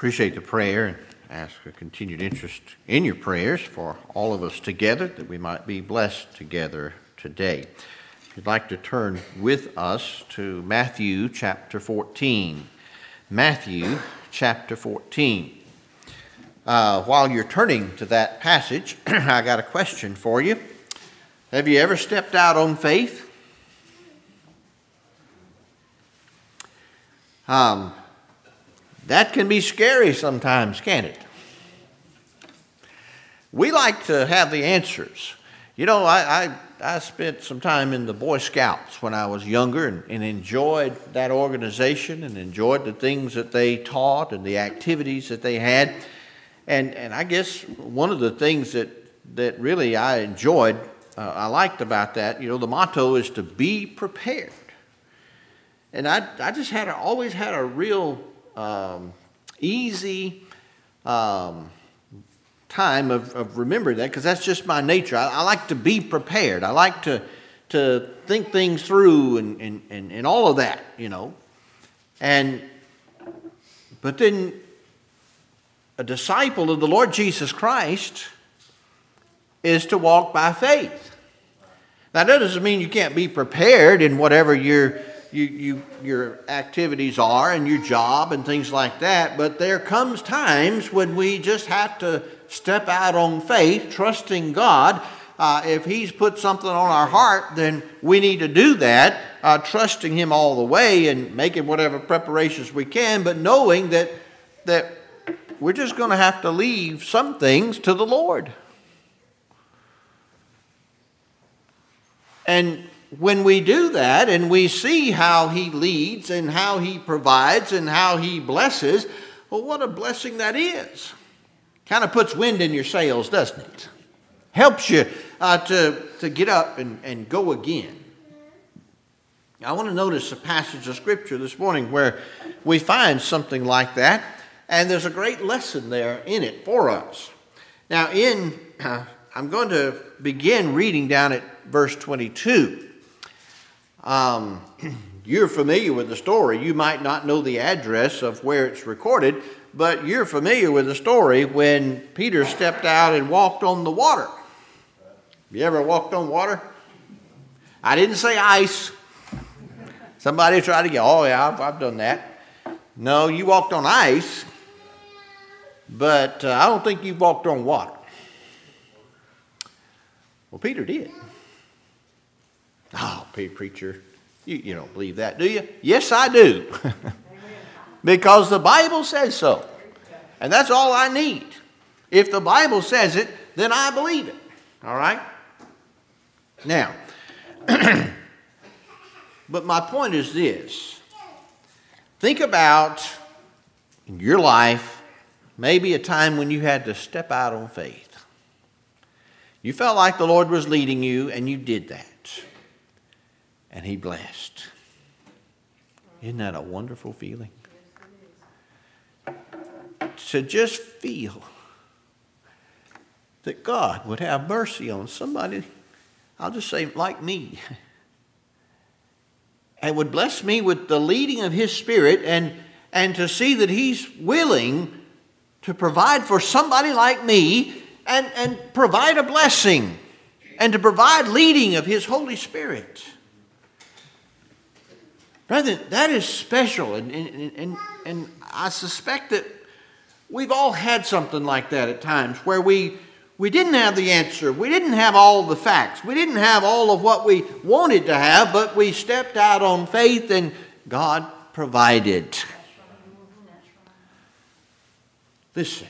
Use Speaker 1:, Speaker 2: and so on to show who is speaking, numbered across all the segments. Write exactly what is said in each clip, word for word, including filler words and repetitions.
Speaker 1: Appreciate the prayer and ask for continued interest in your prayers for all of us together, that we might be blessed together today. If you'd like to turn with us to Matthew chapter fourteen. Matthew chapter fourteen. Uh, while you're turning to that passage, I got a question for you. Have you ever stepped out on faith? Um, that can be scary sometimes, can't it? We like to have the answers. You know, I, I, I spent some time in the Boy Scouts when I was younger and, and enjoyed that organization and enjoyed the things that they taught and the activities that they had. And and I guess one of the things that, that really I enjoyed, uh, I liked about that, you know, the motto is to be prepared. And I I just had a, always had a real um, easy um, time of, of remembering that, because that's just my nature. I, I like to be prepared. I like to to think things through and, and, and, and all of that, you know. And but then a disciple of the Lord Jesus Christ is to walk by faith. Now, that doesn't mean you can't be prepared in whatever your you, you, your activities are and your job and things like that, but there comes times when we just have to step out on faith, trusting God. Uh, if He's put something on our heart, then we need to do that, uh, trusting Him all the way and making whatever preparations we can, but knowing that that we're just going to have to leave some things to the Lord. And when we do that and we see how He leads and how He provides and how He blesses, well, what a blessing that is. Kind of puts wind in your sails, doesn't it? Helps you uh, to, to get up and, and go again. I want to notice a passage of Scripture this morning where we find something like that. And there's a great lesson there in it for us. Now, in uh, I'm going to begin reading down at verse twenty-two. Um, you're familiar with the story. You might not know the address of where it's recorded, but you're familiar with the story when Peter stepped out and walked on the water. You ever walked on water? I didn't say ice. Somebody tried to get, oh yeah, I've, I've done that. No, you walked on ice. But uh, I don't think you've walked on water. Well, Peter did. Oh, preacher, you, you don't believe that, do you? Yes, I do. Because the Bible says so. And that's all I need. If the Bible says it, then I believe it. All right? Now, but my point is this. Think about in your life, maybe a time when you had to step out on faith. You felt like the Lord was leading you, and you did that. And He blessed. Isn't that a wonderful feeling? To just feel that God would have mercy on somebody, I'll just say like me, and would bless me with the leading of His Spirit, and, and to see that He's willing to provide for somebody like me and, and provide a blessing and to provide leading of His Holy Spirit. Brethren, that is special. And, and, and, and I suspect that we've all had something like that at times where we, we didn't have the answer. We didn't have all the facts. We didn't have all of what we wanted to have, but we stepped out on faith and God provided. Listen,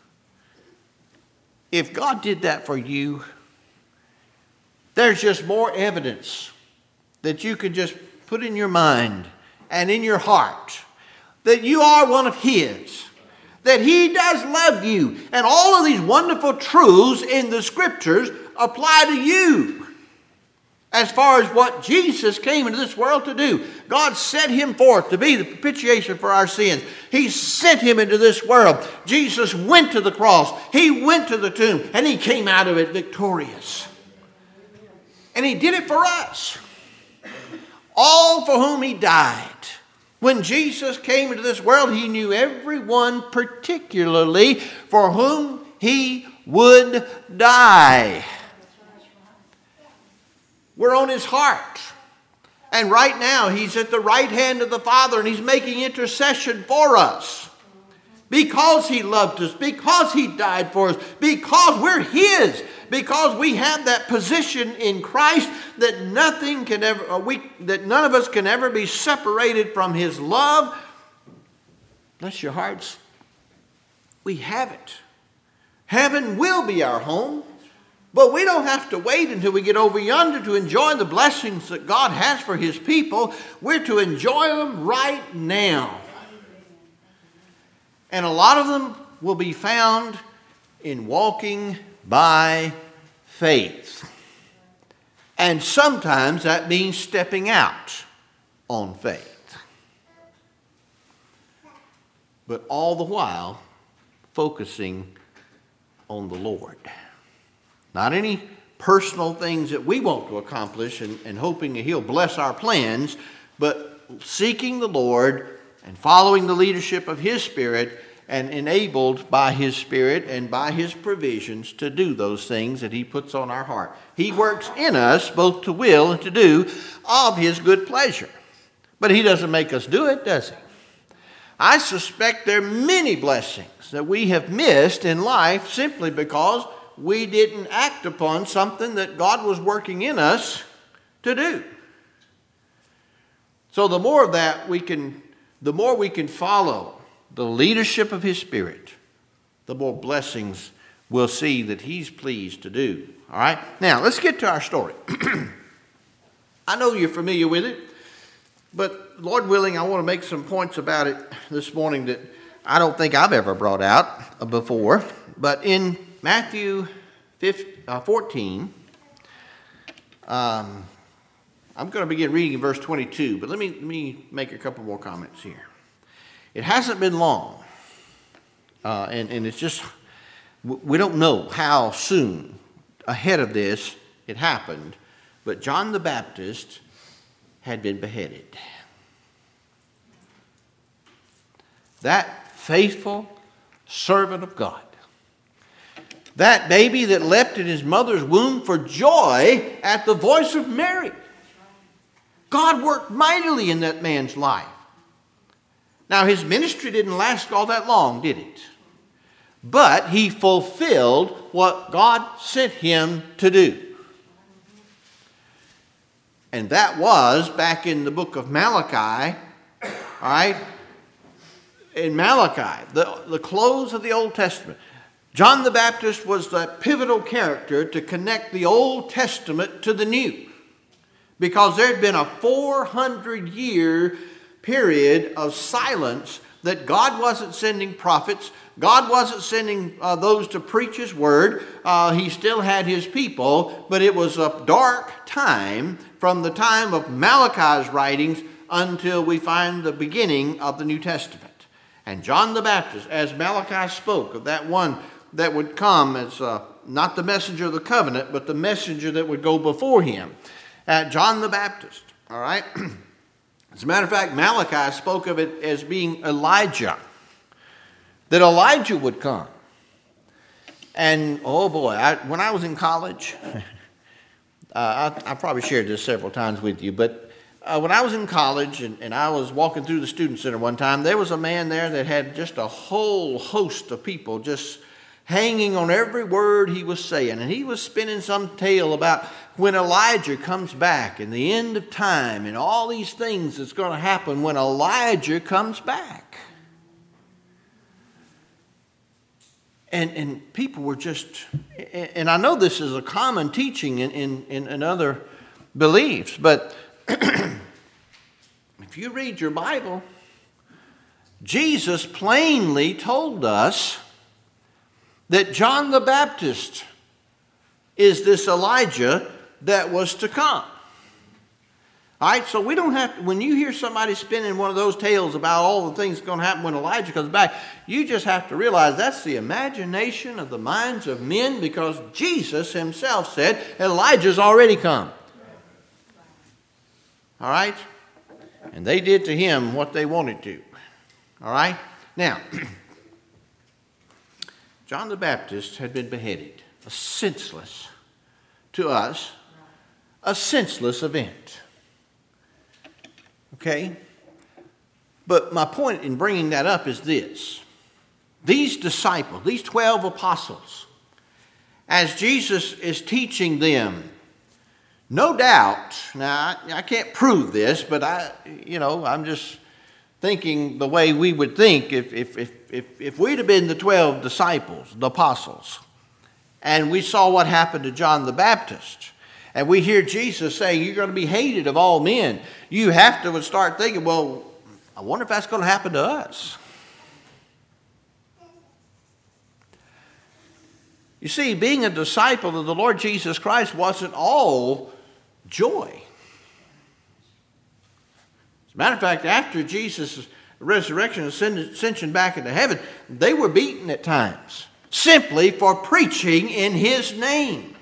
Speaker 1: if God did that for you, there's just more evidence that you can just put in your mind and in your heart that you are one of His, that He does love you, and all of these wonderful truths in the Scriptures apply to you. As far as what Jesus came into this world to do. God set Him forth to be the propitiation for our sins. He sent Him into this world. Jesus went to the cross. He went to the tomb. And He came out of it victorious. And He did it for us. All for whom He died When Jesus came into this world, he knew everyone particularly for whom he would die. We're on his heart. And right now, he's at the right hand of the Father, and he's making intercession for us. Because he loved us, because he died for us, because we're his, because we have that position in Christ that nothing can ever, we, that none of us can ever be separated from his love. Bless your hearts. We have it. Heaven will be our home. But we don't have to wait until we get over yonder to enjoy the blessings that God has for his people. We're to enjoy them right now. And a lot of them will be found in walking by faith. And sometimes that means stepping out on faith. But all the while, focusing on the Lord. Not any personal things that we want to accomplish and, and hoping that he'll bless our plans, but seeking the Lord and following the leadership of his Spirit and enabled by his Spirit and by his provisions to do those things that he puts on our heart. He works in us both to will and to do of his good pleasure. But he doesn't make us do it, does he? I suspect there are many blessings that we have missed in life simply because we didn't act upon something that God was working in us to do. So the more of that we can, the more we can follow the leadership of his Spirit, the more blessings we'll see that he's pleased to do. All right? Now, let's get to our story. I know you're familiar with it, but Lord willing, I want to make some points about it this morning that I don't think I've ever brought out before. But in Matthew fourteen, um, I'm going to begin reading in verse twenty-two, but let me, let me make a couple more comments here. It hasn't been long, uh, and, and it's just, we don't know how soon ahead of this it happened, but John the Baptist had been beheaded. That faithful servant of God, that baby that leapt in his mother's womb for joy at the voice of Mary. God worked mightily in that man's life. Now, his ministry didn't last all that long, did it? But he fulfilled what God sent him to do. And that was back in the book of Malachi, all right? In Malachi, the, the close of the Old Testament. John the Baptist was the pivotal character to connect the Old Testament to the New. Because there had been a four hundred year period of silence that God wasn't sending prophets. God wasn't sending uh, those to preach his word. Uh, he still had his people, but it was a dark time from the time of Malachi's writings until we find the beginning of the New Testament. And John the Baptist, as Malachi spoke of that one that would come as uh, not the messenger of the covenant, but the messenger that would go before him, uh, John the Baptist, all right? As a matter of fact, Malachi spoke of it as being Elijah, that Elijah would come. And, oh boy, I, when I was in college, uh, I, I probably shared this several times with you, but uh, when I was in college and, and I was walking through the student center one time, there was a man there that had just a whole host of people just hanging on every word he was saying. And he was spinning some tale about when Elijah comes back and the end of time and all these things that's going to happen when Elijah comes back. And, and people were just, and I know this is a common teaching in, in, in, in other beliefs, but if you read your Bible, Jesus plainly told us that John the Baptist is this Elijah that was to come. All right, so we don't have to, when you hear somebody spinning one of those tales about all the things going to happen when Elijah comes back, you just have to realize that's the imagination of the minds of men, because Jesus himself said Elijah's already come. All right? And they did to him what they wanted to. All right? Now, John the Baptist had been beheaded. A senseless, to us, a senseless event. Okay? But my point in bringing that up is this. These disciples, these twelve apostles, as Jesus is teaching them, no doubt, now I, I can't prove this, but I, you know, I'm just thinking the way we would think if, if, if, if, if we'd have been the twelve disciples, the apostles, and we saw what happened to John the Baptist, and we hear Jesus saying, you're going to be hated of all men, you have to start thinking, well, I wonder if that's going to happen to us. You see, being a disciple of the Lord Jesus Christ wasn't all joy. As a matter of fact, after Jesus' resurrection and ascension back into heaven, they were beaten at times simply for preaching in his name.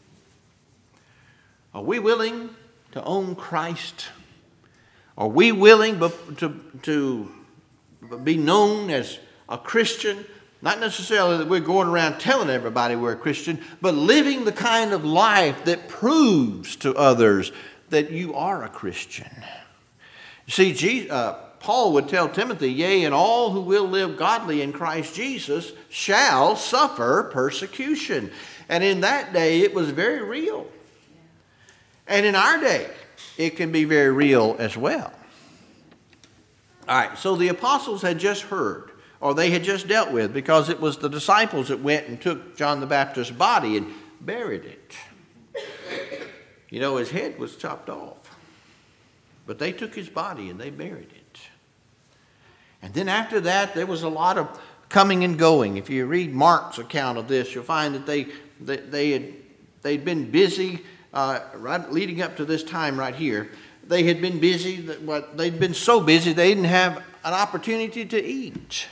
Speaker 1: Are we willing to own Christ? Are we willing to, to be known as a Christian? Not necessarily that we're going around telling everybody we're a Christian, but living the kind of life that proves to others that you are a Christian. You see, Jesus, uh, Paul would tell Timothy, yea, and all who will live godly in Christ Jesus shall suffer persecution. And in that day, it was very real. And in our day, it can be very real as well. All right, so the apostles had just heard, or they had just dealt with, because it was the disciples that went and took John the Baptist's body and buried it. You know, his head was chopped off. But they took his body and they buried it. And then after that, there was a lot of coming and going. If you read Mark's account of this, you'll find that they, they, they had they'd been busy, uh, right, leading up to this time right here. They had been busy, that they'd been so busy they didn't have an opportunity to eat.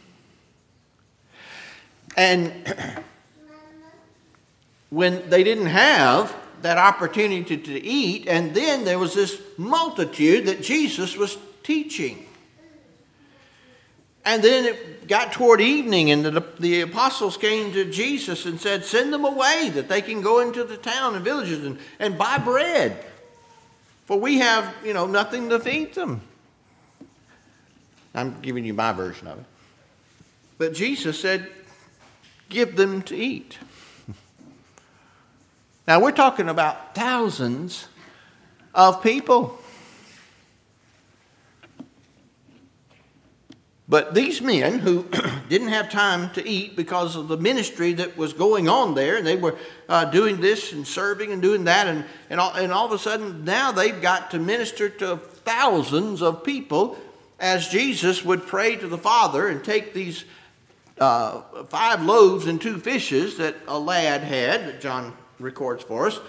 Speaker 1: And when they didn't have that opportunity to eat, and then there was this multitude that Jesus was teaching. And then it got toward evening, and the, the apostles came to Jesus and said, send them away that they can go into the town and villages and, and buy bread. For we have, you know, nothing to feed them. I'm giving you my version of it. But Jesus said, give them to eat. Now, we're talking about thousands of people. But these men who didn't have time to eat because of the ministry that was going on there, and they were uh, doing this and serving and doing that, and, and, all, and all of a sudden now they've got to minister to thousands of people as Jesus would pray to the Father and take these uh, five loaves and two fishes that a lad had, that John records for us.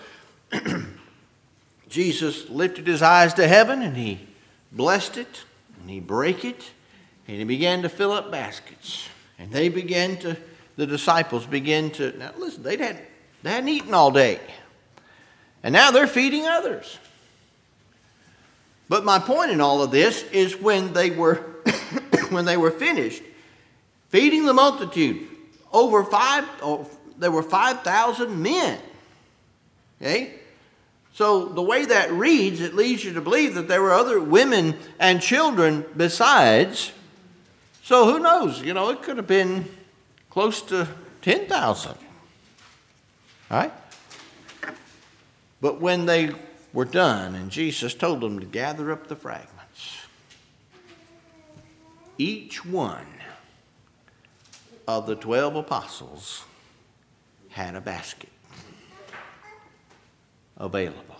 Speaker 1: Jesus lifted his eyes to heaven and he blessed it and he brake it. And he began to fill up baskets. And they began to, the disciples began to, now listen, they'd had, they hadn't eaten all day. And now they're feeding others. But my point in all of this is when they were, when they were finished feeding the multitude, over five, oh, there were five thousand men. Okay? So the way that reads, it leads you to believe that there were other women and children besides. So who knows? You know, it could have been close to ten thousand. All right? But when they were done and Jesus told them to gather up the fragments, each one of the twelve apostles had a basket available.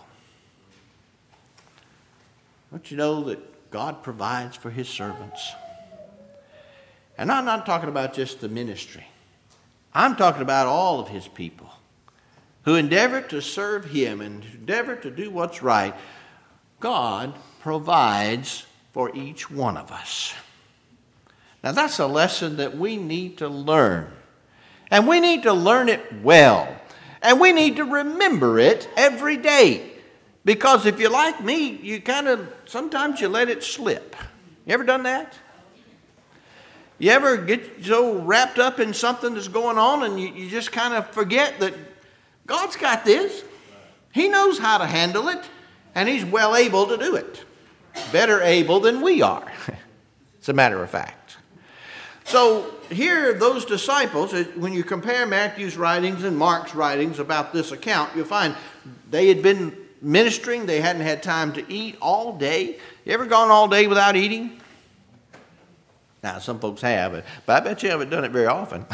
Speaker 1: Don't you know that God provides for his servants? And I'm not talking about just the ministry. I'm talking about all of his people who endeavor to serve him and endeavor to do what's right. God provides for each one of us. Now that's a lesson that we need to learn. And we need to learn it well. And we need to remember it every day. Because if you're like me, you kind of, sometimes you let it slip. You ever done that? You ever get so wrapped up in something that's going on and you, you just kind of forget that God's got this. He knows how to handle it, and He's well able to do it. Better able than we are, as a matter of fact. So here, those disciples, when you compare Matthew's writings and Mark's writings about this account, you'll find they had been ministering. They hadn't had time to eat all day. You ever gone all day without eating? Now, some folks have, but I bet you haven't done it very often.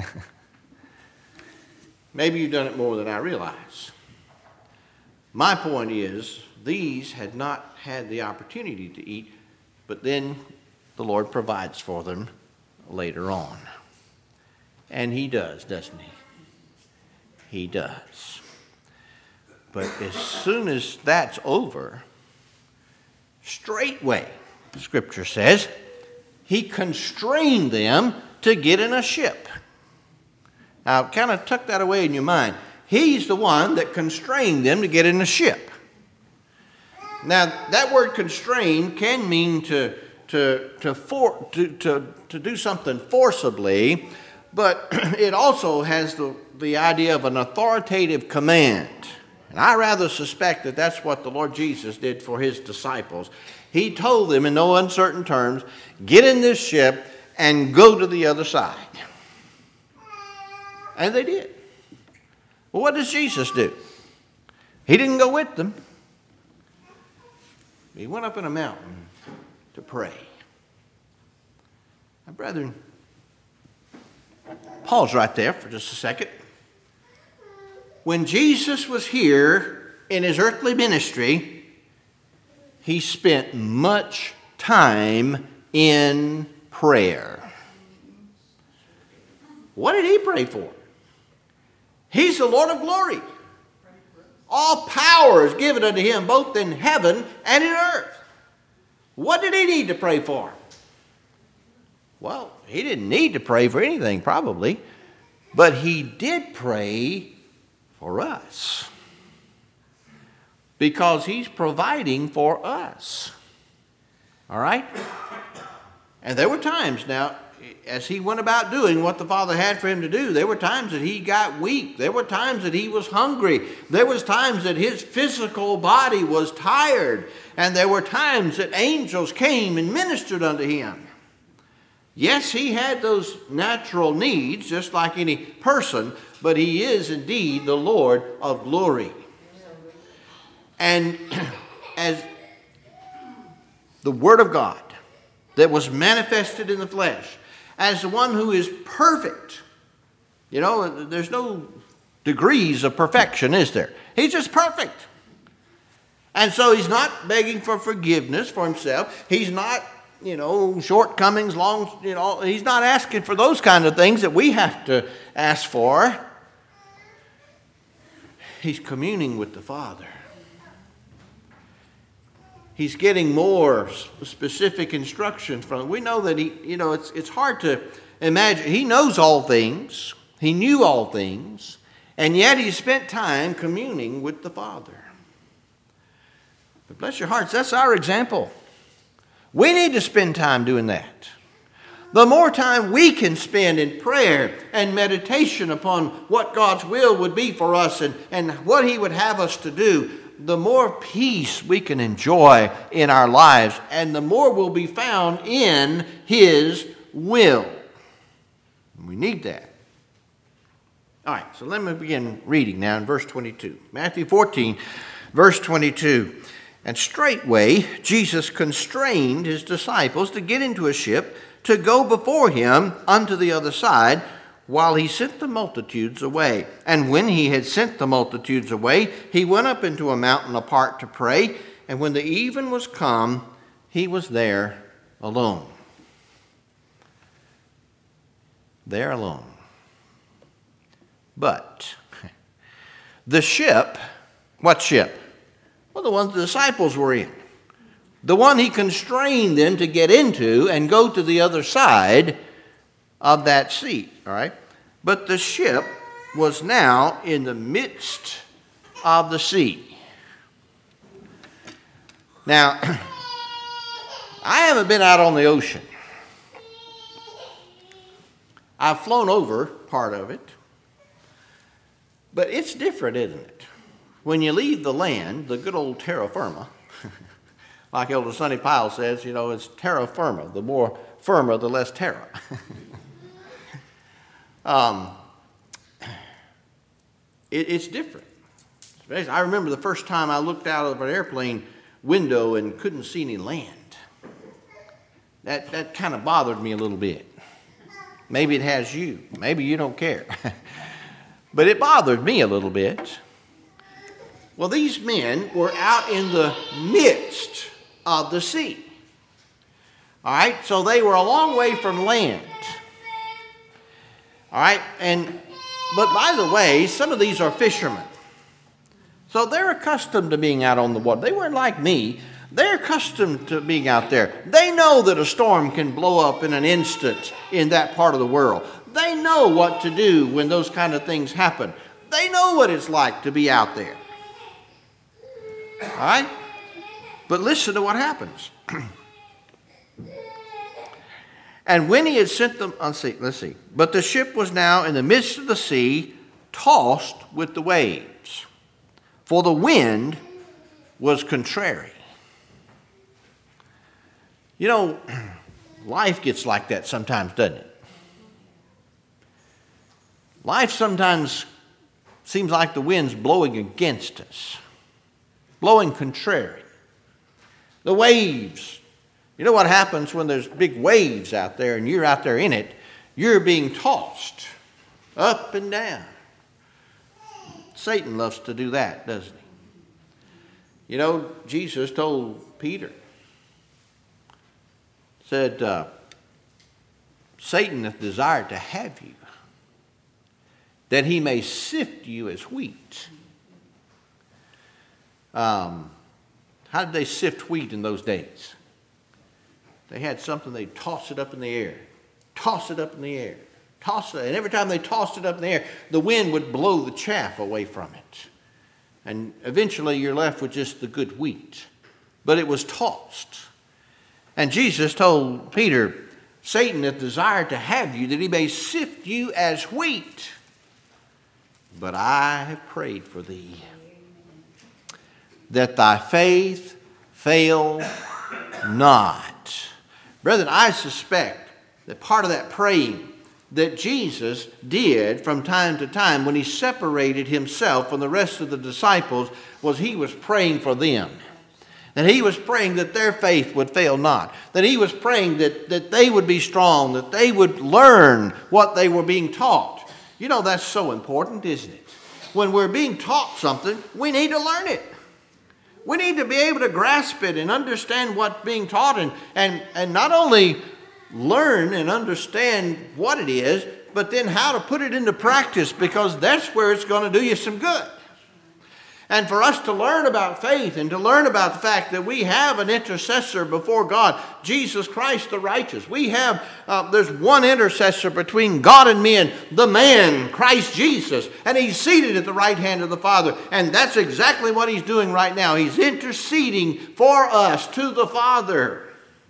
Speaker 1: Maybe you've done it more than I realize. My point is, these had not had the opportunity to eat, but then the Lord provides for them later on. And He does, doesn't He? He does. But as soon as that's over, straightway, the Scripture says, He constrained them to get in a ship. Now, kind of tuck that away in your mind. He's the one that constrained them to get in a ship. Now, that word constrain can mean to, to, to, for, to, to, to do something forcibly, but it also has the, the idea of an authoritative command. And I rather suspect that that's what the Lord Jesus did for His disciples. He told them in no uncertain terms, get in this ship and go to the other side. And they did. Well, what does Jesus do? He didn't go with them. He went up in a mountain to pray. Now, brethren, pause right there for just a second. When Jesus was here in His earthly ministry, He spent much time in prayer. What did He pray for? He's the Lord of glory. All power is given unto Him both in heaven and in earth. What did He need to pray for? Well, He didn't need to pray for anything probably, but He did pray for us. Because He's providing for us. All right? And there were times now, as He went about doing what the Father had for Him to do, there were times that He got weak. There were times that He was hungry. There was times that His physical body was tired. And there were times that angels came and ministered unto Him. Yes, He had those natural needs, just like any person, but He is indeed the Lord of glory. And as the Word of God that was manifested in the flesh, as the one who is perfect. You know, there's no degrees of perfection, is there? He's just perfect. And so He's not begging for forgiveness for Himself. He's not, you know, shortcomings, long, you know, He's not asking for those kind of things that we have to ask for. He's communing with the Father. He's getting more specific instructions from him. We know that he, you know, it's it's hard to imagine. He knows all things. He knew all things. And yet He spent time communing with the Father. But bless your hearts, that's our example. We need to spend time doing that. The more time we can spend in prayer and meditation upon what God's will would be for us and, and what He would have us to do, the more peace we can enjoy in our lives, and the more will be found in His will. We need that. All right, so let me begin reading now in verse twenty-two. Matthew fourteen, verse twenty-two. And straightway Jesus constrained His disciples to get into a ship to go before Him unto the other side, while He sent the multitudes away. And when He had sent the multitudes away, He went up into a mountain apart to pray. And when the even was come, He was there alone. There alone. But the ship, what ship? Well, the one the disciples were in. The one He constrained them to get into and go to the other side of that sea, all right? But the ship was now in the midst of the sea. Now, I haven't been out on the ocean. I've flown over part of it. But it's different, isn't it? When you leave the land, the good old terra firma, like Elder Sonny Pyle says, you know, it's terra firma. The more firma, the less terra. um, it, it's different. I remember the first time I looked out of an airplane window and couldn't see any land. That, that kind of bothered me a little bit. Maybe it has you. Maybe you don't care. But it bothered me a little bit. Well, these men were out in the midst of the sea. All right, so they were a long way from land. All right, and but by the way, some of these are fishermen. So they're accustomed to being out on the water. They weren't like me. They're accustomed to being out there. They know that a storm can blow up in an instant in that part of the world. They know what to do when those kind of things happen. They know what it's like to be out there. All right? But listen to what happens. And when he had sent them, let's see, let's see. But the ship was now in the midst of the sea, tossed with the waves, for the wind was contrary. You know, life gets like that sometimes, doesn't it? Life sometimes seems like the wind's blowing against us, blowing contrary. The waves. You know what happens when there's big waves out there and you're out there in it? You're being tossed up and down. Satan loves to do that, doesn't he? You know, Jesus told Peter, said, uh, Satan hath desired to have you, that he may sift you as wheat. Um, how did they sift wheat in those days? They had something, they'd toss it up in the air, toss it up in the air, toss it, and every time they tossed it up in the air, the wind would blow the chaff away from it. And eventually you're left with just the good wheat. But it was tossed. And Jesus told Peter, Satan hath desired to have you, that he may sift you as wheat. But I have prayed for thee, that thy faith fail not. Brethren, I suspect that part of that praying that Jesus did from time to time when he separated himself from the rest of the disciples was he was praying for them. That he was praying that their faith would fail not. That he was praying that, that they would be strong, that they would learn what they were being taught. You know, that's so important, isn't it? When we're being taught something, we need to learn it. We need to be able to grasp it and understand what's being taught and, and, and not only learn and understand what it is, but then how to put it into practice, because that's where it's going to do you some good. And for us to learn about faith and to learn about the fact that we have an intercessor before God, Jesus Christ the righteous. We have, uh, there's one intercessor between God and men, the man, Christ Jesus. And he's seated at the right hand of the Father. And that's exactly what he's doing right now. He's interceding for us to the Father.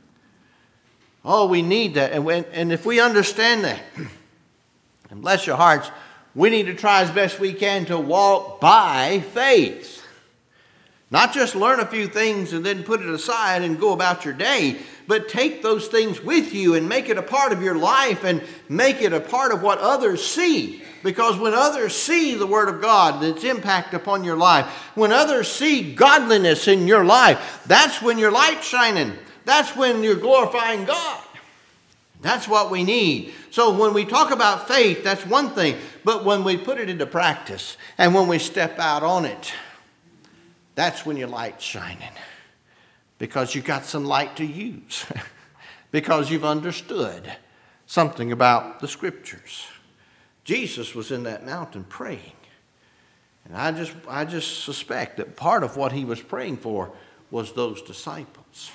Speaker 1: Oh, we need that. And, when, and if we understand that, and bless your hearts, we need to try as best we can to walk by faith. Not just learn a few things and then put it aside and go about your day, but take those things with you and make it a part of your life and make it a part of what others see. Because when others see the Word of God and its impact upon your life, when others see godliness in your life, that's when your light's shining. That's when you're glorifying God. That's what we need. So when we talk about faith, that's one thing. But when we put it into practice and when we step out on it, that's when your light's shining. Because you got some light to use. Because you've understood something about the Scriptures. Jesus was in that mountain praying. And I just, I just suspect that part of what he was praying for was those disciples.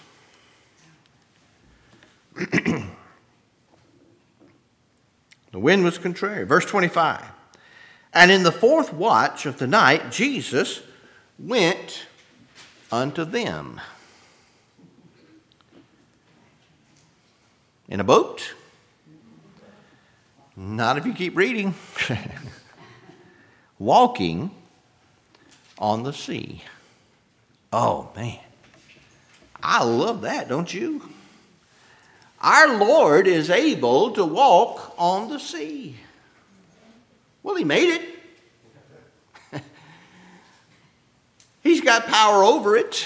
Speaker 1: The wind was contrary. Verse twenty-five. And in the fourth watch of the night, Jesus went unto them. In a boat? Not if you keep reading. Walking on the sea. Oh, man. I love that, don't you? Our Lord is able to walk on the sea. Well, he made it. He's got power over it.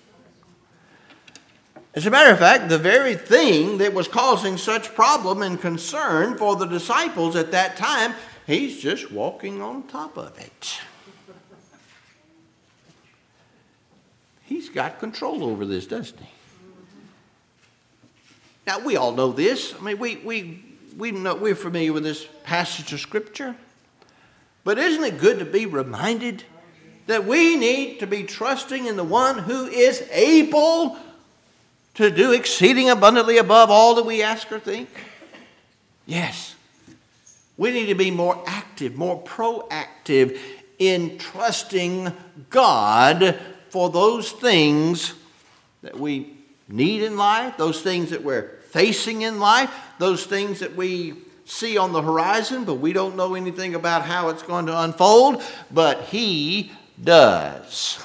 Speaker 1: As a matter of fact, the very thing that was causing such problem and concern for the disciples at that time, he's just walking on top of it. He's got control over this, doesn't he? Now, we all know this. I mean, we, we, we know, we're familiar with this passage of Scripture. But isn't it good to be reminded that we need to be trusting in the one who is able to do exceeding abundantly above all that we ask or think? Yes. We need to be more active, more proactive in trusting God for those things that we need in life, those things that we're facing in life, those things that we see on the horizon, but we don't know anything about how it's going to unfold, but He does.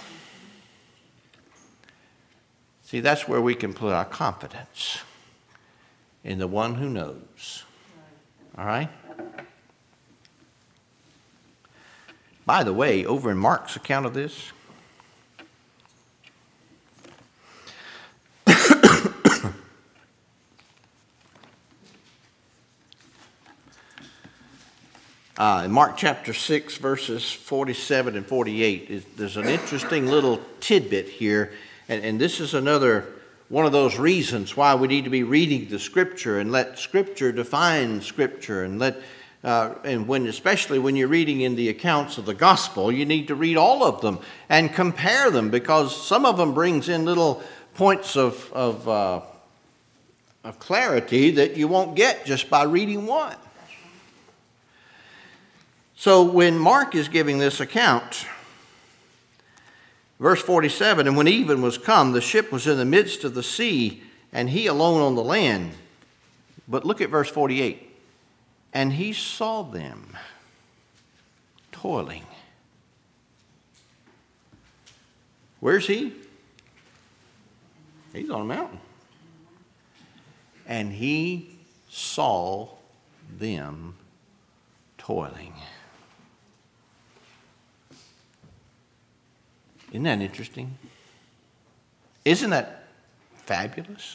Speaker 1: See, that's where we can put our confidence in the one who knows. All right? By the way, over in Mark's account of this, Uh, in Mark chapter six, verses forty-seven and forty-eight, is, there's an interesting little tidbit here. And, and this is another one of those reasons why we need to be reading the Scripture and let Scripture define Scripture. And let uh, and when especially when you're reading in the accounts of the gospel, you need to read all of them and compare them, because some of them brings in little points of, of, uh, of clarity that you won't get just by reading one. So when Mark is giving this account, verse forty-seven, and when even was come, the ship was in the midst of the sea, and he alone on the land. But look at verse forty-eight. And he saw them toiling. Where's he? He's on a mountain. And he saw them toiling. Isn't that interesting? Isn't that fabulous?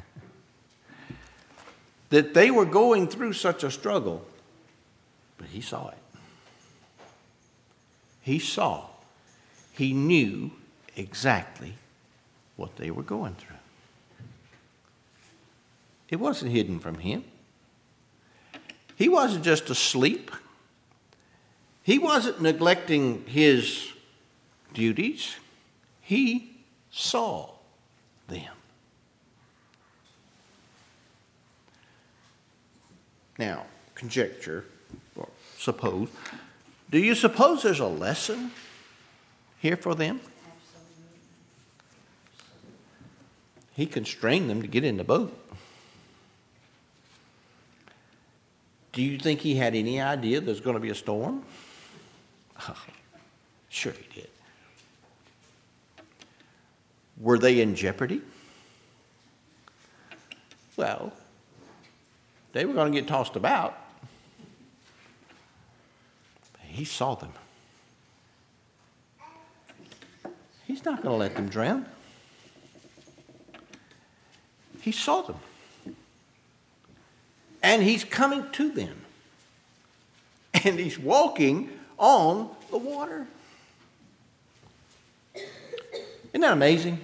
Speaker 1: That they were going through such a struggle, but he saw it. He saw. He knew exactly what they were going through. It wasn't hidden from him. He wasn't just asleep. He wasn't neglecting his duties. He saw them. Now, conjecture, or suppose, do you suppose there's a lesson here for them? He constrained them to get in the boat. Do you think he had any idea there's going to be a storm? Oh, sure he did. Were they in jeopardy? Well, they were going to get tossed about. He saw them. He's not going to let them drown. He saw them. And he's coming to them. And he's walking on the water. Isn't that amazing?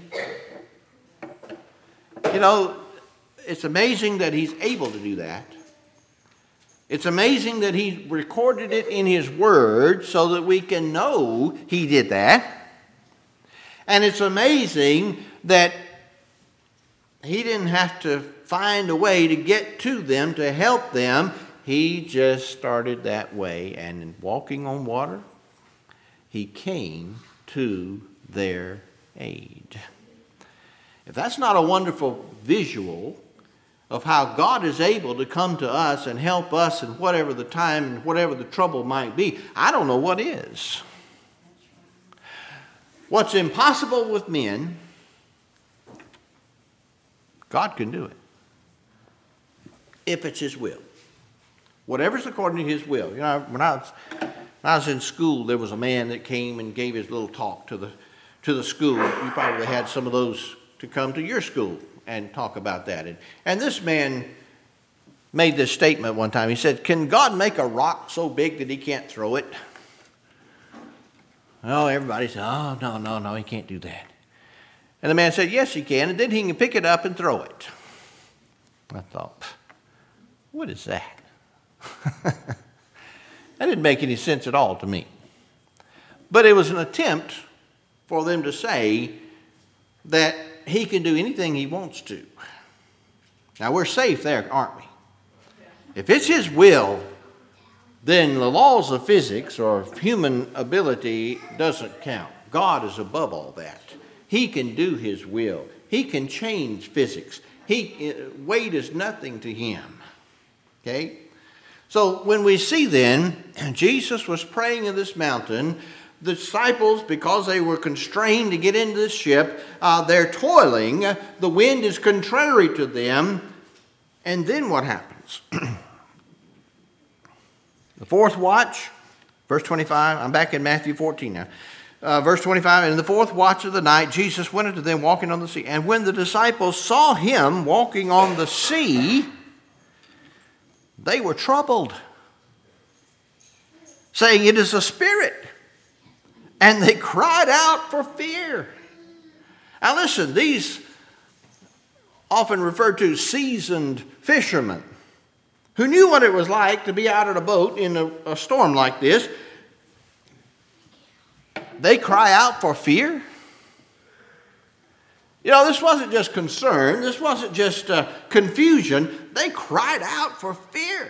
Speaker 1: You know, it's amazing that he's able to do that. It's amazing that he recorded it in his word so that we can know he did that. And it's amazing that he didn't have to find a way to get to them, to help them. He just started that way, and in walking on water, he came to their aid. If that's not a wonderful visual of how God is able to come to us and help us in whatever the time and whatever the trouble might be, I don't know what is. What's impossible with men, God can do it. If it's His will. Whatever's according to His will. You know, when I was, when I was in school, there was a man that came and gave his little talk to the to the school. You probably had some of those to come to your school and talk about that. And, and this man made this statement one time. He said, "Can God make a rock so big that He can't throw it?" Oh, everybody said, "Oh, no, no, no, He can't do that." And the man said, "Yes, He can, and then He can pick it up and throw it." I thought, what is that? That didn't make any sense at all to me. But it was an attempt for them to say that He can do anything He wants to. Now, we're safe there, aren't we? If it's His will, then the laws of physics or human ability doesn't count. God is above all that. He can do His will. He can change physics. He, weight is nothing to Him. Okay? So when we see then, Jesus was praying in this mountain, the disciples, because they were constrained to get into the ship, uh, they're toiling. The wind is contrary to them. And then what happens? The fourth watch, verse twenty-five. I'm back in Matthew fourteen now. Uh, verse twenty-five, in the fourth watch of the night, Jesus went unto them walking on the sea. And when the disciples saw Him walking on the sea, they were troubled, saying, "It is a spirit." And they cried out for fear. Now listen, these often referred to seasoned fishermen who knew what it was like to be out in a boat in a, a storm like this, they cry out for fear. You know, this wasn't just concern. This wasn't just uh, confusion. They cried out for fear.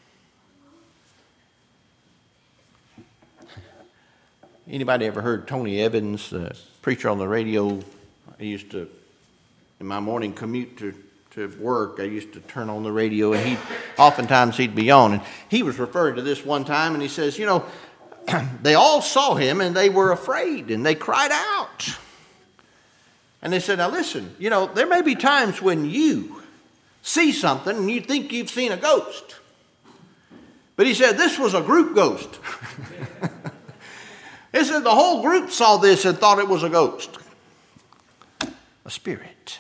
Speaker 1: Anybody ever heard Tony Evans, the preacher on the radio? I used to, in my morning commute to, to work, I used to turn on the radio, and he oftentimes he'd be on. And he was referring to this one time, and he says, you know, they all saw Him, and they were afraid, and they cried out. And they said, now listen, you know, there may be times when you see something and you think you've seen a ghost. But he said this was a group ghost. He said the whole group saw this and thought it was a ghost. A spirit.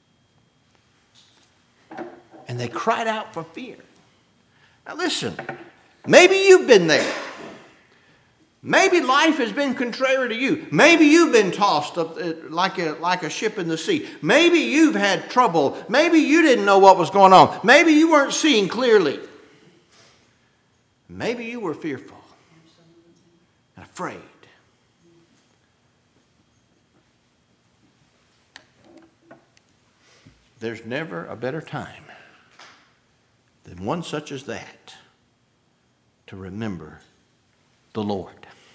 Speaker 1: And they cried out for fear. Now listen, maybe you've been there. Maybe life has been contrary to you. Maybe you've been tossed up like a, like a ship in the sea. Maybe you've had trouble. Maybe you didn't know what was going on. Maybe you weren't seeing clearly. Maybe you were fearful and afraid. There's never a better time than one such as that to remember the Lord.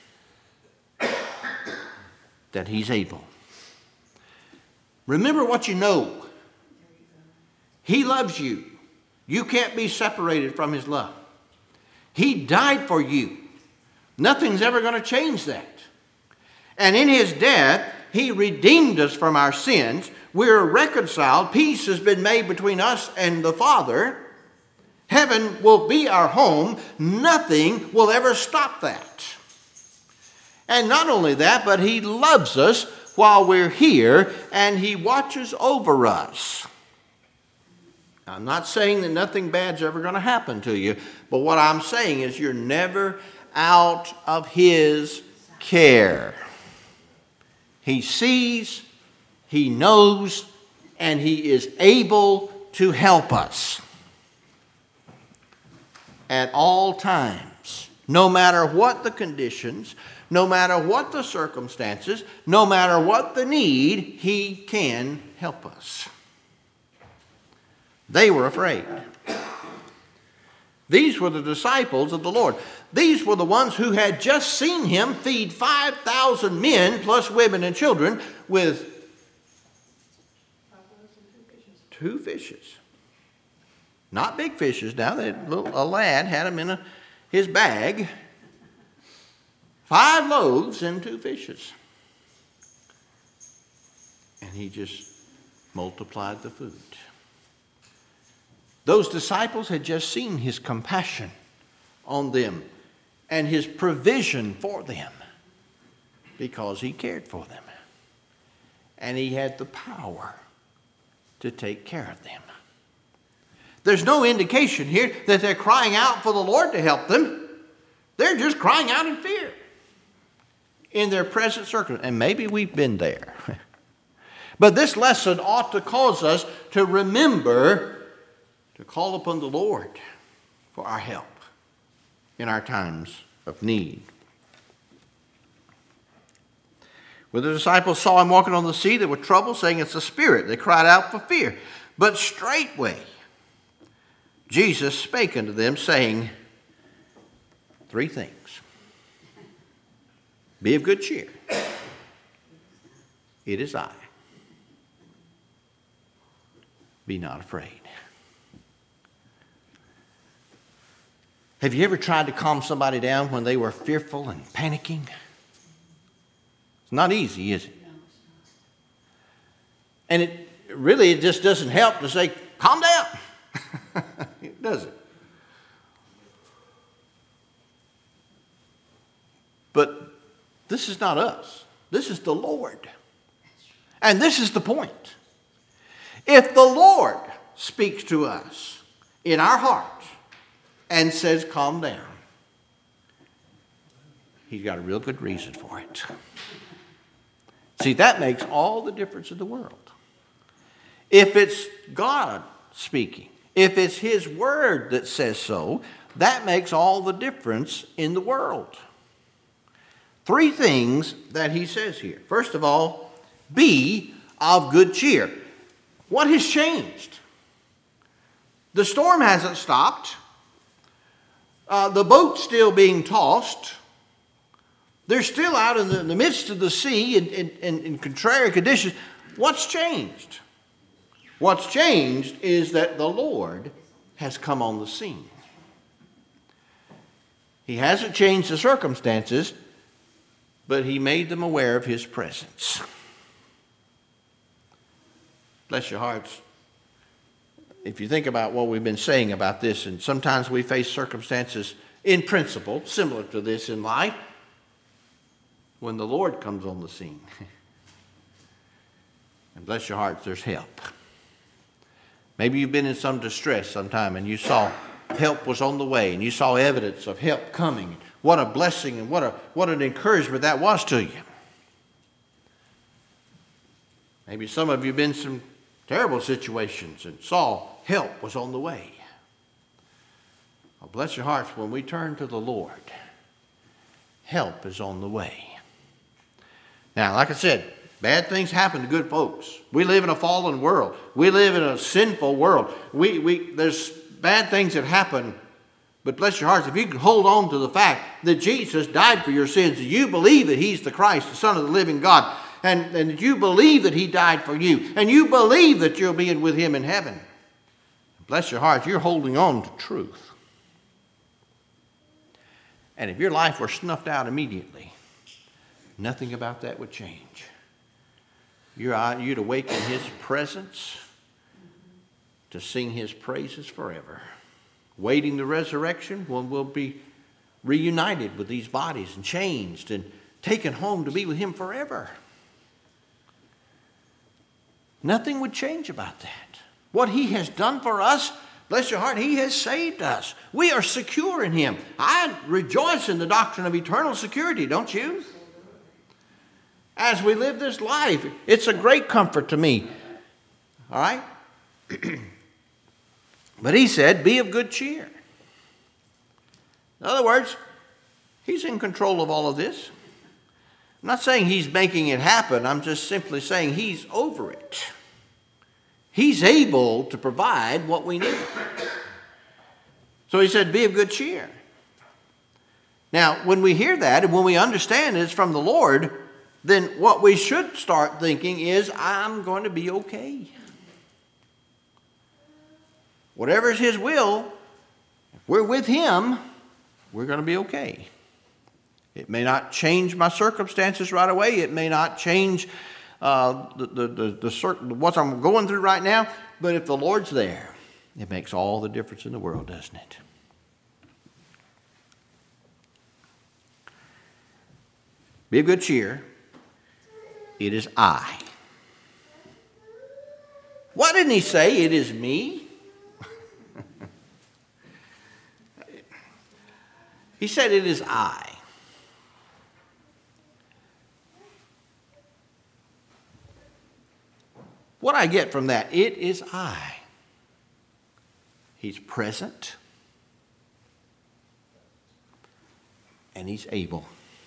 Speaker 1: That He's able. Remember what you know. He loves you. You can't be separated from His love. He died for you. Nothing's ever going to change that. And in His death, He redeemed us from our sins. We're reconciled. Peace has been made between us and the Father. Heaven will be our home. Nothing will ever stop that. And not only that, but He loves us while we're here, and He watches over us. I'm not saying that nothing bad's ever going to happen to you, but what I'm saying is you're never out of His care. He sees, He knows, and He is able to help us at all times, no matter what the conditions, no matter what the circumstances, no matter what the need, He can help us. They were afraid. These were the disciples of the Lord. These were the ones who had just seen Him feed five thousand men plus women and children with two fishes. Not big fishes now. That little, a lad had them in a, his bag. Five loaves and two fishes. And he just multiplied the food. Those disciples had just seen his compassion on them and his provision for them because he cared for them. And he had the power to take care of them. There's no indication here that they're crying out for the Lord to help them. They're just crying out in fear in their present circumstance. And maybe we've been there. But this lesson ought to cause us to remember to call upon the Lord for our help in our times of need. When the disciples saw him walking on the sea, they were troubled, saying, "It's a spirit." They cried out for fear. But straightway Jesus spake unto them, saying, three things. Be of good cheer. It is I. Be not afraid. Have you ever tried to calm somebody down when they were fearful and panicking? It's not easy, is it? And it really it just doesn't help to say, calm down. It doesn't. But this is not us. This is the Lord. And this is the point. If the Lord speaks to us in our heart and says, calm down, he's got a real good reason for it. See, that makes all the difference in the world. If it's God speaking, if it's his word that says so, that makes all the difference in the world. Three things that he says here. First of all, be of good cheer. What has changed? The storm hasn't stopped. Uh, the boat's still being tossed. They're still out in the, in the midst of the sea in, in, in, in contrary conditions. What's changed? What's changed is that the Lord has come on the scene. He hasn't changed the circumstances, but he made them aware of his presence. Bless your hearts. If you think about what we've been saying about this, and sometimes we face circumstances in principle similar to this in life, when the Lord comes on the scene. And bless your hearts, there's help. Maybe you've been in some distress sometime and you saw help was on the way and you saw evidence of help coming. What a blessing and what a what an encouragement that was to you. Maybe some of you have been in some terrible situations and saw help was on the way. Well, bless your hearts, when we turn to the Lord, help is on the way. Now, like I said, bad things happen to good folks. We live in a fallen world. We live in a sinful world. We, we, there's bad things that happen. But bless your hearts, if you can hold on to the fact that Jesus died for your sins, and you believe that he's the Christ, the Son of the living God, and, and you believe that he died for you, and you believe that you'll be with him in heaven, bless your hearts, you're holding on to truth. And if your life were snuffed out immediately, nothing about that would change. You're, you'd awaken his presence to sing his praises forever. Waiting the resurrection when we'll be reunited with these bodies and changed and taken home to be with him forever. Nothing would change about that. What he has done for us, bless your heart, he has saved us. We are secure in him. I rejoice in the doctrine of eternal security, don't you? As we live this life, it's a great comfort to me. All right? But he said, be of good cheer. In other words, he's in control of all of this. I'm not saying he's making it happen. I'm just simply saying he's over it. He's able to provide what we need. So he said, be of good cheer. Now, when we hear that and when we understand it's from the Lord, then what we should start thinking is, I'm going to be okay. whatever is his will, if we're with him, we're going to be okay. It may not change my circumstances right away. It may not change uh, the, the, the, the, the what I'm going through right now. But if the Lord's there, it makes all the difference in the world, doesn't it? Be of good cheer. It is I. Why didn't he say it is me? He said it is I. What I get from that, it is I. He's present. And he's able.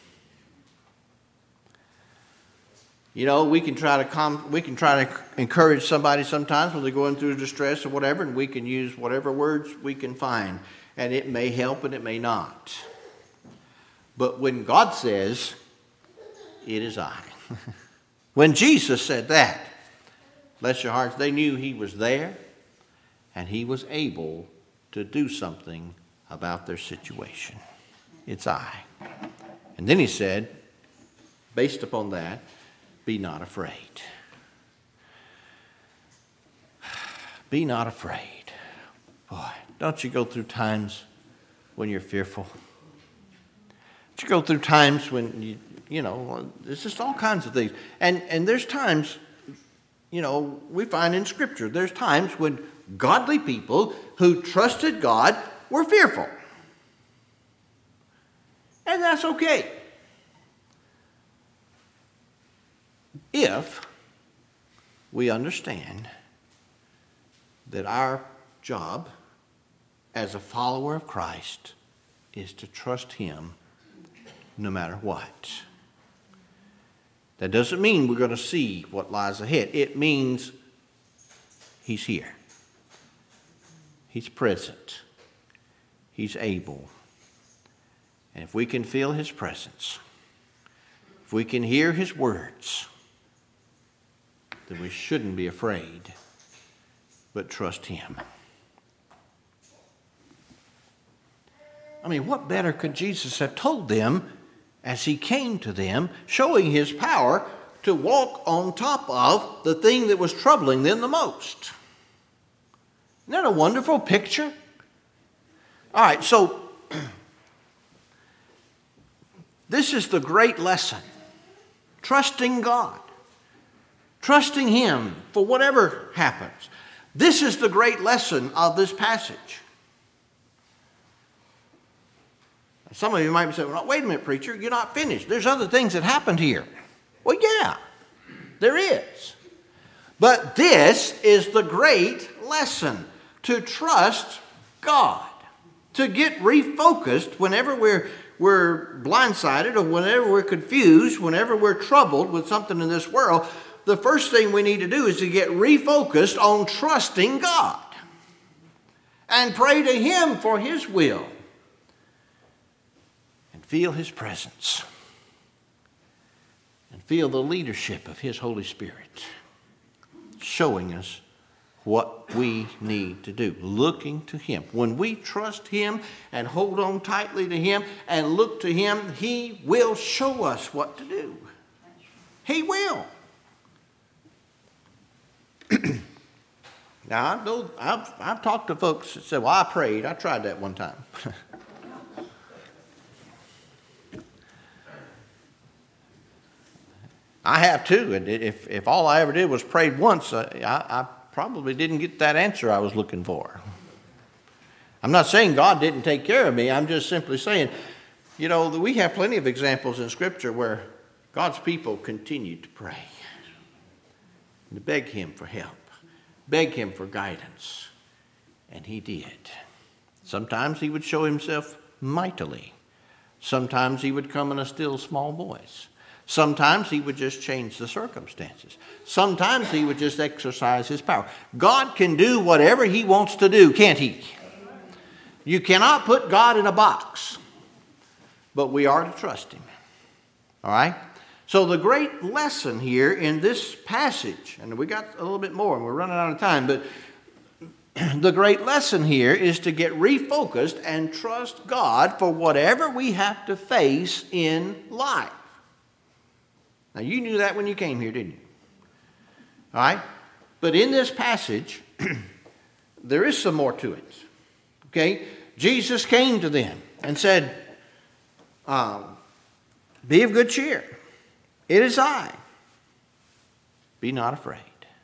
Speaker 1: You know, we can try to com- we can try to encourage somebody sometimes when they're going through distress or whatever, and we can use whatever words we can find, and it may help and it may not. But when God says, it is I. When Jesus said that, bless your hearts, they knew he was there and he was able to do something about their situation. It's I. And then he said, based upon that, be not afraid. Be not afraid. Boy, don't you go through times when you're fearful? Don't you go through times when you, you know, there's just all kinds of things. And and there's times, you know, we find in Scripture, there's times when godly people who trusted God were fearful. And that's okay. If we understand that our job as a follower of Christ is to trust him no matter what. That doesn't mean we're going to see what lies ahead. It means he's here. He's present. He's able. And if we can feel his presence, if we can hear his words, then we shouldn't be afraid, but trust him. I mean, what better could Jesus have told them as he came to them, showing his power to walk on top of the thing that was troubling them the most? Isn't that a wonderful picture? All right, so this is the great lesson. Trusting God. Trusting him for whatever happens. This is the great lesson of this passage. Some of you might be saying, well, wait a minute, preacher, you're not finished. There's other things that happened here. Well, yeah, there is. But this is the great lesson, to trust God, to get refocused whenever we're, we're blindsided or whenever we're confused, whenever we're troubled with something in this world. The first thing we need to do is to get refocused on trusting God and pray to him for his will and feel his presence and feel the leadership of his Holy Spirit showing us what we need to do, looking to him. When we trust him and hold on tightly to him and look to him, he will show us what to do. He will. Now, I know, I've, I've talked to folks that said, well, I prayed. I tried that one time. I have too. And if, if all I ever did was prayed once, I, I probably didn't get that answer I was looking for. I'm not saying God didn't take care of me. I'm just simply saying, you know, we have plenty of examples in Scripture where God's people continued to pray. To beg him for help, beg him for guidance. And he did. Sometimes he would show himself mightily. Sometimes he would come in a still small voice. Sometimes he would just change the circumstances. Sometimes he would just exercise his power. God can do whatever he wants to do, can't he? You cannot put God in a box, but we are to trust him. All right? So the great lesson here in this passage, and we got a little bit more, and we're running out of time, but the great lesson here is to get refocused and trust God for whatever we have to face in life. Now, you knew that when you came here, didn't you? All right? But in this passage, there is some more to it. Okay? Jesus came to them and said, um, be of good cheer. It is I. Be not afraid.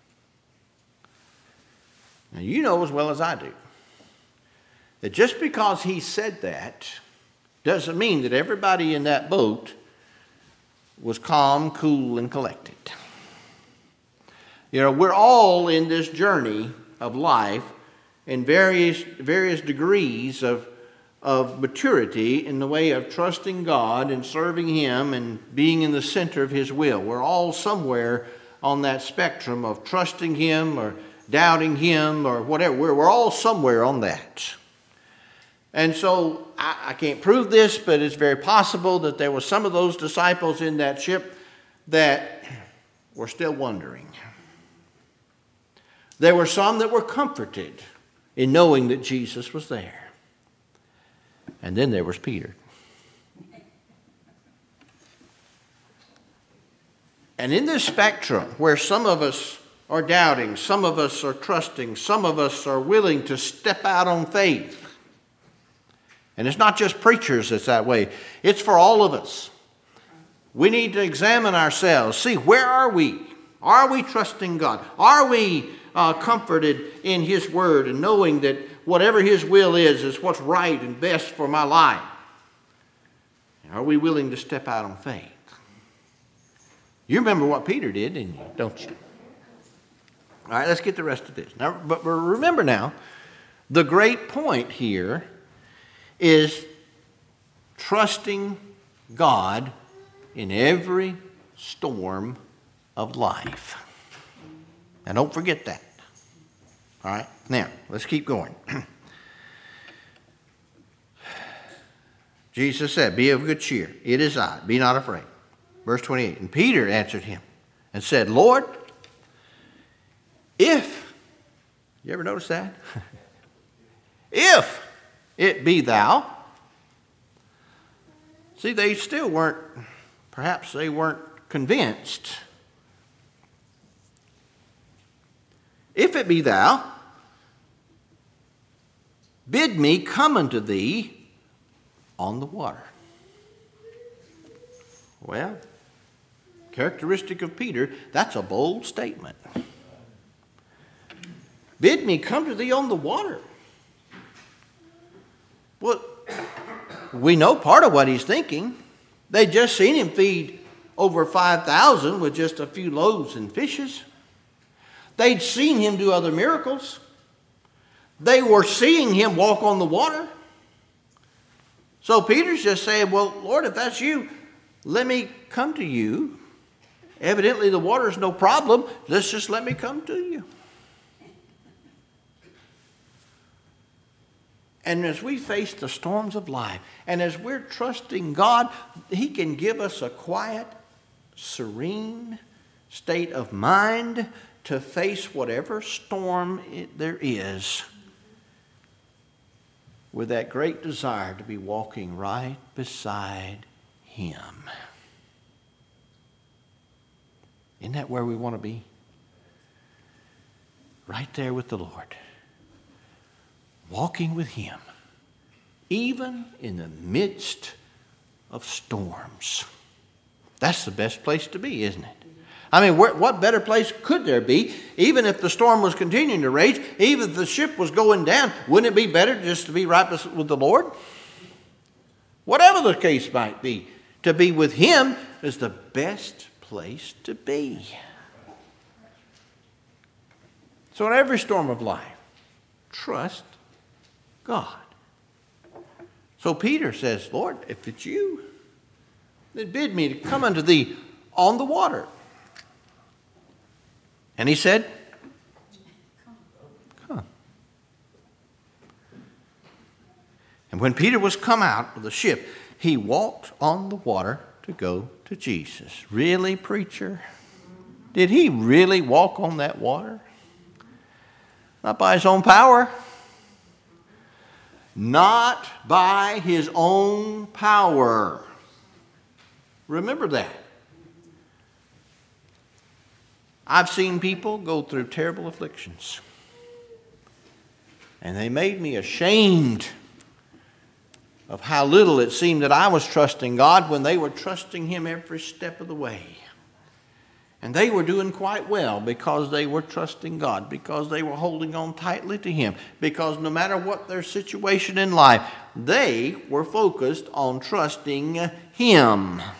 Speaker 1: Now, you know as well as I do that just because he said that doesn't mean that everybody in that boat was calm, cool, and collected. You know, we're all in this journey of life in various various degrees of, of maturity in the way of trusting God and serving Him and being in the center of His will. We're all somewhere on that spectrum of trusting Him or doubting Him or whatever. We're, we're all somewhere on that. And so I, I can't prove this, but it's very possible that there were some of those disciples in that ship that were still wondering. There were some that were comforted in knowing that Jesus was there. And then there was Peter. And in this spectrum, where some of us are doubting, some of us are trusting, some of us are willing to step out on faith. And it's not just preachers that's that way. It's for all of us. We need to examine ourselves. See, where are we? Are we trusting God? Are we uh, comforted in His Word and knowing that whatever His will is, is what's right and best for my life? Are we willing to step out on faith? You remember what Peter did, didn't you? Don't you? All right, let's get the rest of this. Now, but remember now, the great point here is trusting God in every storm of life. Now, don't forget that. All right, now, let's keep going. Jesus said, be of good cheer. It is I. Be not afraid. Verse twenty-eight. And Peter answered him and said, Lord, if, you ever notice that? If it be thou. See, they still weren't, perhaps they weren't convinced. If it be thou, bid me come unto thee on the water. Well, characteristic of Peter, that's a bold statement. Bid me come to thee on the water. Well, we know part of what he's thinking. They'd just seen him feed over five thousand with just a few loaves and fishes. They'd seen him do other miracles. They were seeing him walk on the water. So Peter's just saying, well, Lord, if that's you, let me come to you. Evidently the water's no problem. Let's just let me come to you. And as we face the storms of life, and as we're trusting God, He can give us a quiet, serene state of mind to face whatever storm it, there is, with that great desire to be walking right beside Him. Isn't that where we want to be? Right there with the Lord. Walking with Him, even in the midst of storms. That's the best place to be, isn't it? I mean, where, what better place could there be? Even if the storm was continuing to rage, even if the ship was going down, wouldn't it be better just to be right with the Lord? Whatever the case might be, to be with Him is the best place to be. So in every storm of life, trust God. So Peter says, Lord, if it's you, then bid me to come unto thee on the water. And he said, come. And when Peter was come out of the ship, he walked on the water to go to Jesus. Really, preacher? Did he really walk on that water? Not by his own power. Not by his own power. Remember that. I've seen people go through terrible afflictions. And they made me ashamed of how little it seemed that I was trusting God when they were trusting him every step of the way. And they were doing quite well because they were trusting God, because they were holding on tightly to him, because no matter what their situation in life, they were focused on trusting him. I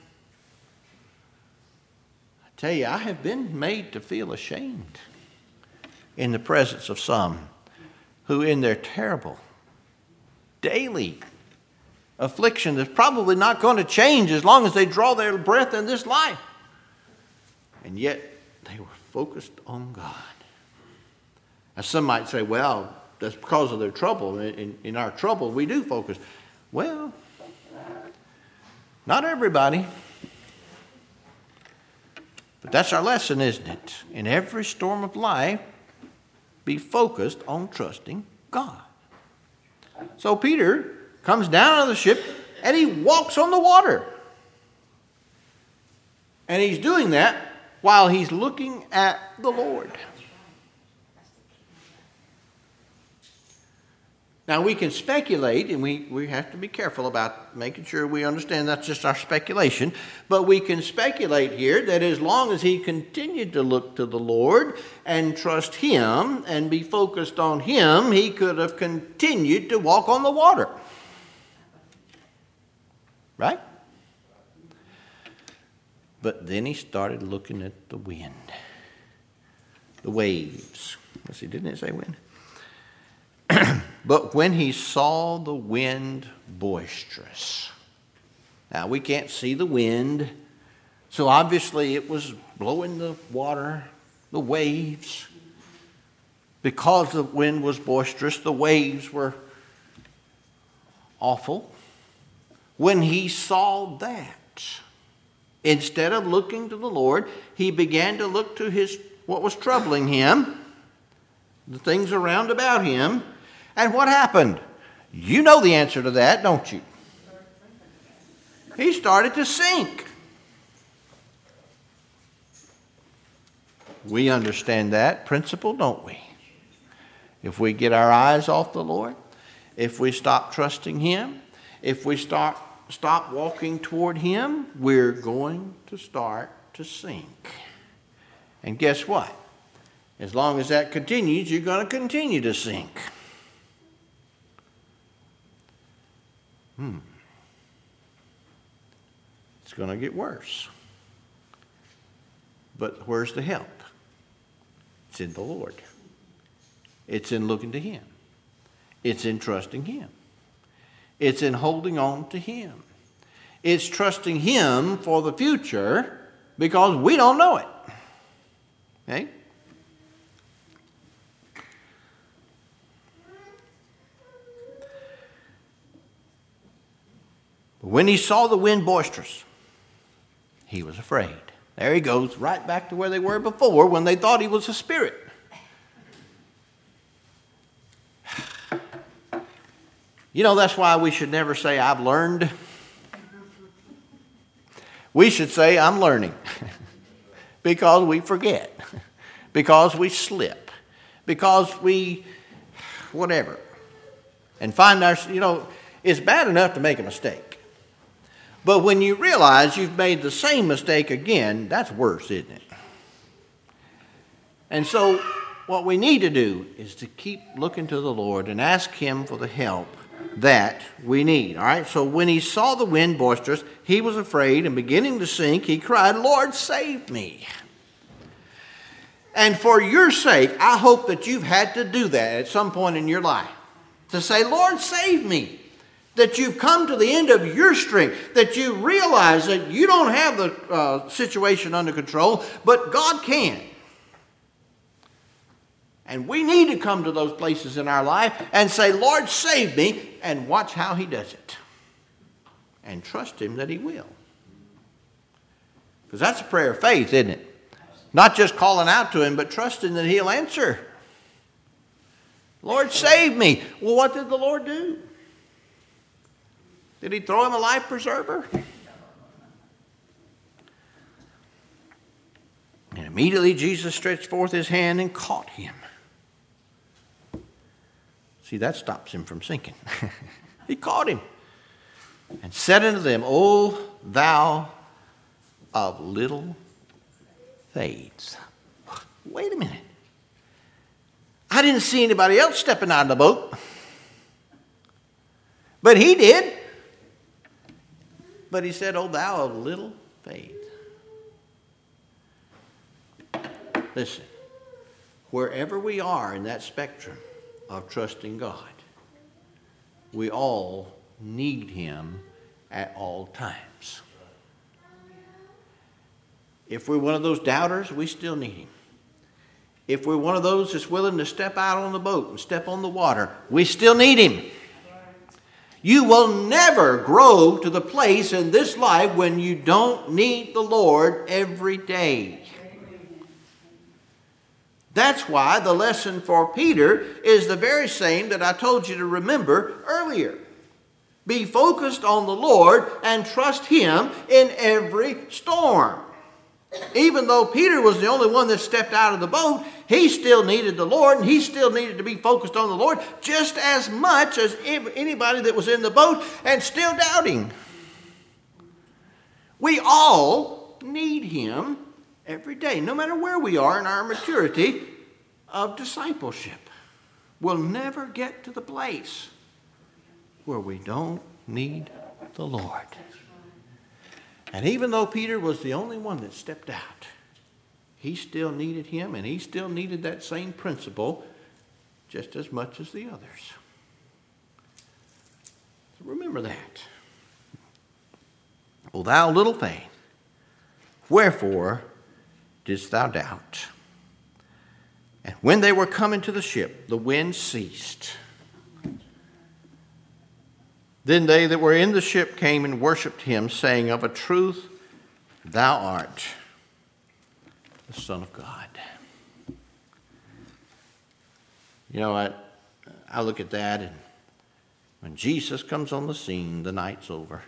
Speaker 1: tell you, I have been made to feel ashamed in the presence of some who in their terrible, daily affliction that's probably not going to change as long as they draw their breath in this life. And yet, they were focused on God. Now, some might say, well, that's because of their trouble. In, in our trouble, we do focus. Well, not everybody. But that's our lesson, isn't it? In every storm of life, be focused on trusting God. So Peter comes down out of the ship and he walks on the water. And he's doing that while he's looking at the Lord. Now we can speculate, and we, we have to be careful about making sure we understand that's just our speculation, but we can speculate here that as long as he continued to look to the Lord and trust him and be focused on him, he could have continued to walk on the water. Right? But then he started looking at the wind, the waves. Let's see, didn't it say wind? But when he saw the wind boisterous. Now, we can't see the wind, so obviously it was blowing the water, the waves. Because the wind was boisterous, the waves were awful. When he saw that, instead of looking to the Lord, he began to look to his what was troubling him, the things around about him. And what happened? You know the answer to that, don't you? He started to sink. We understand that principle, don't we? If we get our eyes off the Lord, if we stop trusting him, if we start stop walking toward him, we're going to start to sink. And guess what? As long as that continues, you're going to continue to sink. Hmm. It's going to get worse. But where's the help? It's in the Lord. It's in looking to him. It's in trusting him. It's in holding on to him. It's trusting him for the future because we don't know it. Okay? When he saw the wind boisterous, he was afraid. There he goes, right back to where they were before when they thought he was a spirit. You know, that's why we should never say, I've learned. We should say, I'm learning. Because we forget. Because we slip. Because we, whatever. And find our, you know, it's bad enough to make a mistake. But when you realize you've made the same mistake again, that's worse, isn't it? And so what we need to do is to keep looking to the Lord and ask him for the help that we need. All right, so when he saw the wind boisterous, he was afraid, and beginning to sink, he cried, Lord, save me. And for your sake, I hope that you've had to do that at some point in your life. To say, Lord, save me. That you've come to the end of your strength. That you realize that you don't have the uh, situation under control, but God can. And we need to come to those places in our life and say, Lord, save me, and watch how he does it. And trust him that he will. Because that's a prayer of faith, isn't it? Not just calling out to him, but trusting that he'll answer. Lord, save me. Well, what did the Lord do? Did he throw him a life preserver? And immediately Jesus stretched forth his hand and caught him. See, that stops him from sinking. He caught him and said unto them, O thou of little faith. Wait a minute. I didn't see anybody else stepping out of the boat. But he did. But he said, O thou of little faith. Listen, wherever we are in that spectrum of trusting God, we all need him at all times. If we're one of those doubters, we still need him. If we're one of those that's willing to step out on the boat and step on the water, we still need him. You will never grow to the place in this life when you don't need the Lord every day. That's why the lesson for Peter is the very same that I told you to remember earlier. Be focused on the Lord and trust him in every storm. Even though Peter was the only one that stepped out of the boat, he still needed the Lord, and he still needed to be focused on the Lord just as much as anybody that was in the boat and still doubting. We all need him every day, no matter where we are in our maturity of discipleship. We'll never get to the place where we don't need the Lord. And even though Peter was the only one that stepped out, he still needed him, and he still needed that same principle just as much as the others. So remember that. O thou little faith, wherefore didst thou doubt? And when they were come into the ship, the wind ceased. Then they that were in the ship came and worshipped him, saying, Of a truth, thou art the Son of God. You know, I, I look at that, and when Jesus comes on the scene, the night's over.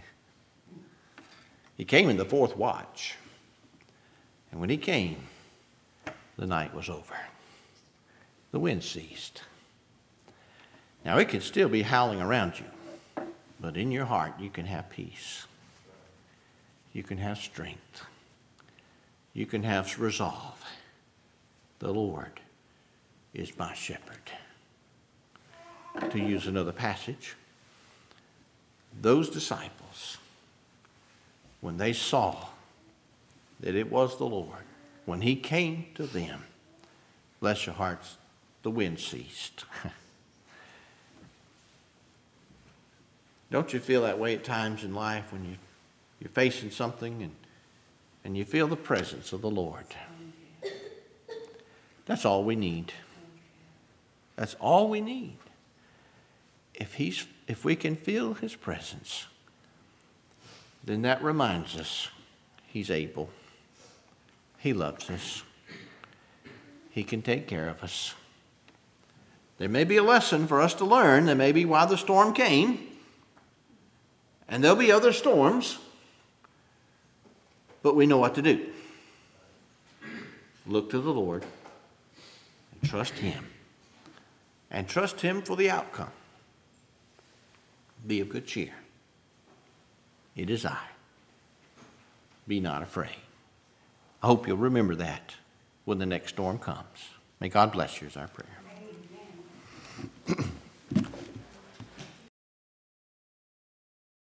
Speaker 1: He came in the fourth watch. And when he came, the night was over. The wind ceased. Now, it could still be howling around you. But in your heart, you can have peace. You can have strength. You can have resolve. The Lord is my shepherd. To use another passage, those disciples, when they saw that it was the Lord, when he came to them, bless your hearts, the wind ceased. Don't you feel that way at times in life when you, you're facing something and, and you feel the presence of the Lord? That's all we need. That's all we need. If he's, if we can feel his presence, then that reminds us he's able. He loves us. He can take care of us. There may be a lesson for us to learn. There may be why the storm came. And there'll be other storms, but we know what to do. Look to the Lord and trust him. And trust him for the outcome. Be of good cheer. It is I. Be not afraid. I hope you'll remember that when the next storm comes. May God bless you is our prayer. Amen.